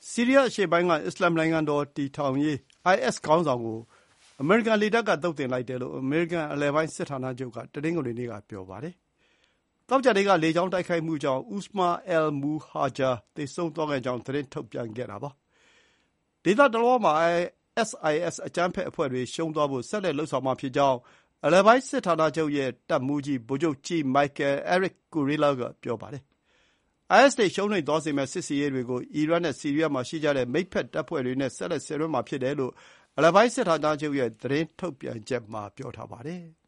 ဆီးရီးယားအရှေ့ပိုင်းကအစ္စလာမ်နိုင်ငံတော်တည်ထောင်ရေး IS ခေါင်းဆောင်ကိုအမေရိကန်လေတပ်ကသုတ်သင်လိုက်တယ်လို့အမေရိကန်အလယ်ပိုင်းစစ်ဌာနချုပ်ကတနင်္ဂနွေနေ့ကပြောပါတယ်။သောကြာနေ့ကလေကြောင်းတိုက်ခိုက်မှုကြောင့် Usma al-Muhajir သေဆုံးသွားခဲ့ကြောင်းသတင်းထုတ်ပြန်ခဲ့တာပါ။ဒေသတလွှားမှာ ISIS အကြမ်းဖက်အဖွဲ့တွေရှုံးသွားဖို့ဆက်လက်လုပ်ဆောင်မှာဖြစ်ကြောင်းအလယ်ပိုင်းစစ်ဌာနချုပ်ရဲ့တပ်မှူးကြီးဗိုလ်ချုပ်ကြီး Michael Eric Kurilla ကပြောပါတယ်။ IS တွေရှုံးနိမ့်သွားစေမယ့်စစ်ဆင်ရေးတွေကိုအီရတ်နဲ့ဆီးရီးယားမှာရှိကြတဲ့မိတ်ဖက်တပ်ဖွဲ့တွေနဲ့ဆက်လက်ဆင်နွှဲမှာဖြစ်တယ်လို့အလယ်ပိုင်းစစ်ဌာနချုပ်ရဲ့သတင်းထုတ်ပြန်ချက်မှာပြောထားပါတယ်။